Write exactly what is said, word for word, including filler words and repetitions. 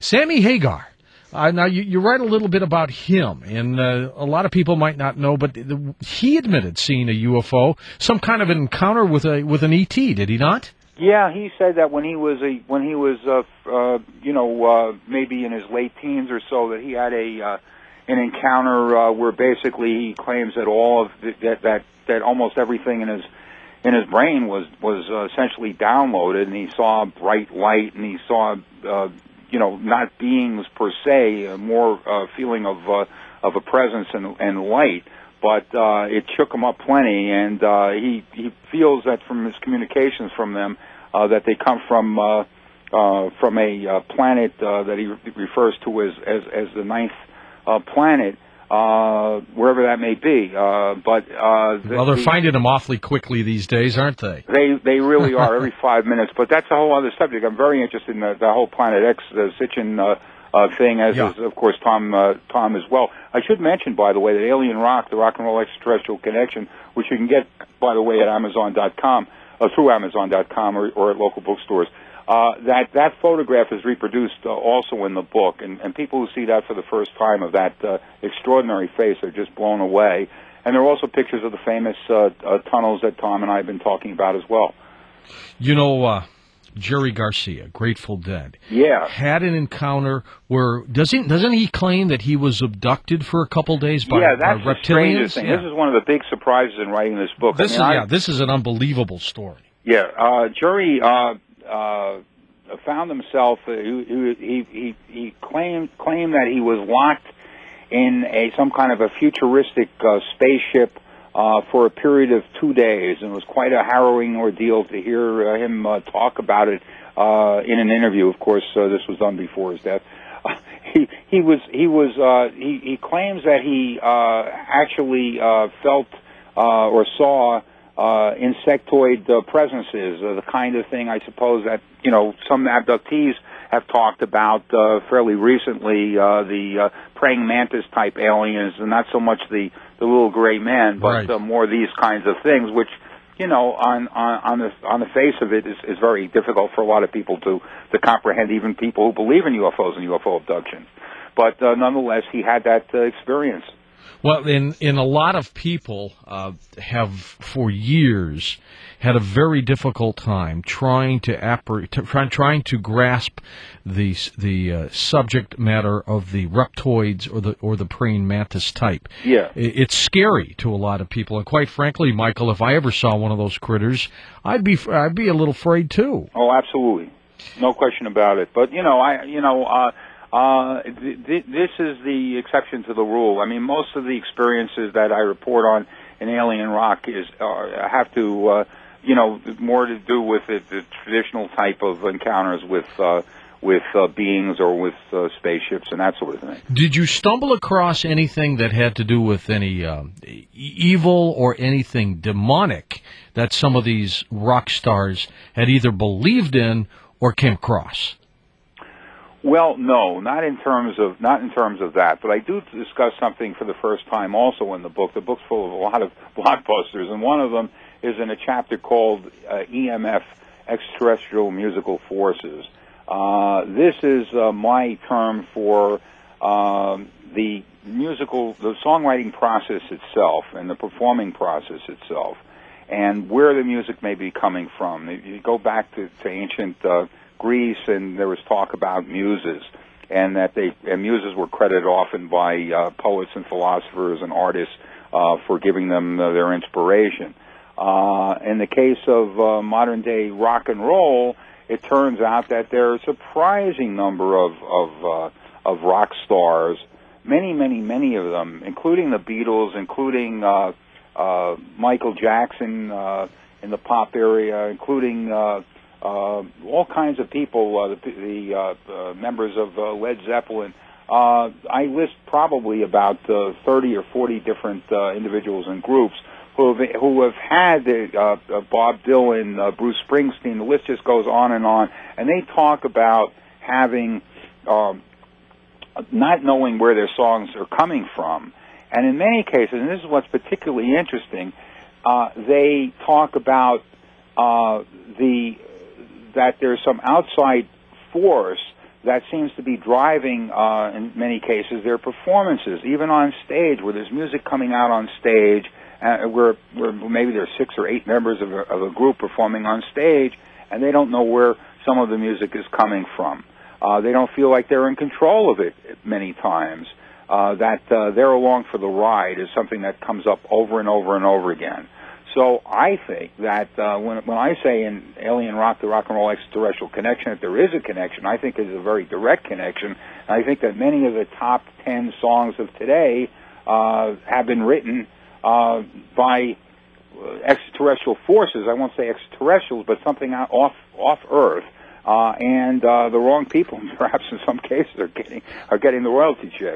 Sammy Hagar. Uh, now, you, you write a little bit about him, and uh, a lot of people might not know, but the, he admitted seeing a U F O, some kind of an encounter with a with an E T, did he not? Yeah, he said that when he was a when he was uh, uh, you know uh, maybe in his late teens or so, that he had a uh, an encounter uh, where basically he claims that all of the, that that that almost everything in his in his brain was was uh, essentially downloaded, and he saw bright light, and he saw. Uh, you know, not beings per se, uh, more uh, feeling of uh, of a presence and, and light, but uh, it shook him up plenty, and uh, he he feels that from his communications from them uh, that they come from uh, uh, from a uh, planet uh, that he re- refers to as as, as the ninth uh, planet. Uh, wherever that may be, uh, but uh, the, well, they're the, finding them awfully quickly these days, aren't they? They they really are every five minutes. But that's a whole other subject. I'm very interested in the, the whole Planet X, the Sitchin uh, uh, thing, as yeah. is of course Tom uh, Tom as well. I should mention, by the way, that Alien Rock, the Rock and Roll Extraterrestrial Connection, which you can get, by the way, at Amazon dot com, uh, through Amazon dot com or, or at local bookstores. Uh, that that photograph is reproduced uh, also in the book, and, and people who see that for the first time of that uh, extraordinary face are just blown away. And there are also pictures of the famous uh, uh, tunnels that Tom and I have been talking about as well. You know, uh, Jerry Garcia, Grateful Dead, yeah, had an encounter where doesn't doesn't he claim that he was abducted for a couple days by, yeah, that's by the strangest reptilians? thing. Yeah. This is one of the big surprises in writing this book. This I mean, is I, yeah, this is an unbelievable story. Yeah, uh, Jerry uh, uh, found himself. Uh, he, he he he claimed claimed that he was locked in a some kind of a futuristic uh, spaceship uh, for a period of two days, and it was quite a harrowing ordeal to hear uh, him uh, talk about it uh, in an interview. Of course, uh, this was done before his death. Uh, he he was he was uh, he, he claims that he uh, actually uh, felt uh, or saw uh, insectoid uh, presences, uh, the kind of thing I suppose that you know some abductees have talked about uh, fairly recently, uh, the uh, praying mantis type aliens, and not so much the, the little gray men, but right. uh, more these kinds of things, which, you know, on on, on the on the face of it is, is very difficult for a lot of people to, to comprehend, even people who believe in U F Os and U F O abductions. But uh, nonetheless, he had that uh, experience. Well, in in a lot of people uh, have for years had a very difficult time trying to, appre- to try, trying to grasp the the uh, subject matter of the reptoids or the or the praying mantis type. Yeah, it's scary to a lot of people, and quite frankly, Michael, if I ever saw one of those critters, I'd be I'd be a little afraid too. Oh, absolutely, no question about it. But you know, I you know. Uh, Uh, th- th- this is the exception to the rule. I mean, most of the experiences that I report on in Alien Rock is uh, have to, uh, you know, more to do with the, the traditional type of encounters with uh, with uh, beings or with uh, spaceships and that sort of thing. Did you stumble across anything that had to do with any uh, e- evil or anything demonic that some of these rock stars had either believed in or came across? Well, no, not in terms of not in terms of that, but I do discuss something for the first time also in the book. The book's full of a lot of blockbusters, and one of them is in a chapter called uh, E M F, Extraterrestrial Musical Forces. Uh, this is uh, my term for um, the musical, the songwriting process itself and the performing process itself, and where the music may be coming from. You go back to, to ancient Uh, Greece, and there was talk about muses, and that they and muses were credited often by uh, poets and philosophers and artists uh, for giving them uh, their inspiration. Uh, in the case of uh, modern day rock and roll, it turns out that there are a surprising number of of, uh, of rock stars, many, many, many of them, including the Beatles, including uh, uh, Michael Jackson uh, in the pop area, including uh, Uh, all kinds of people, uh, the, the uh, uh, members of uh, Led Zeppelin. Uh, I list probably about uh, thirty or forty different uh, individuals and groups who have, who have had uh, uh, Bob Dylan, uh, Bruce Springsteen. The list just goes on and on. And they talk about having, um, not knowing where their songs are coming from. And in many cases, and this is what's particularly interesting, uh, they talk about uh, the that there's some outside force that seems to be driving, uh, in many cases, their performances, even on stage, where there's music coming out on stage, uh, where, where maybe there's six or eight members of a, of a group performing on stage, and they don't know where some of the music is coming from. Uh, they don't feel like they're in control of it many times. Uh, that uh, they're along for the ride is something that comes up over and over and over again. So I think that uh, when when I say in Alien Rock, the Rock and Roll Extraterrestrial Connection, that there is a connection, I think it's a very direct connection. And I think that many of the top ten songs of today uh, have been written uh, by extraterrestrial forces. I won't say extraterrestrials, but something out off off Earth. Uh, and uh, the wrong people, perhaps in some cases, are getting are getting the royalty check.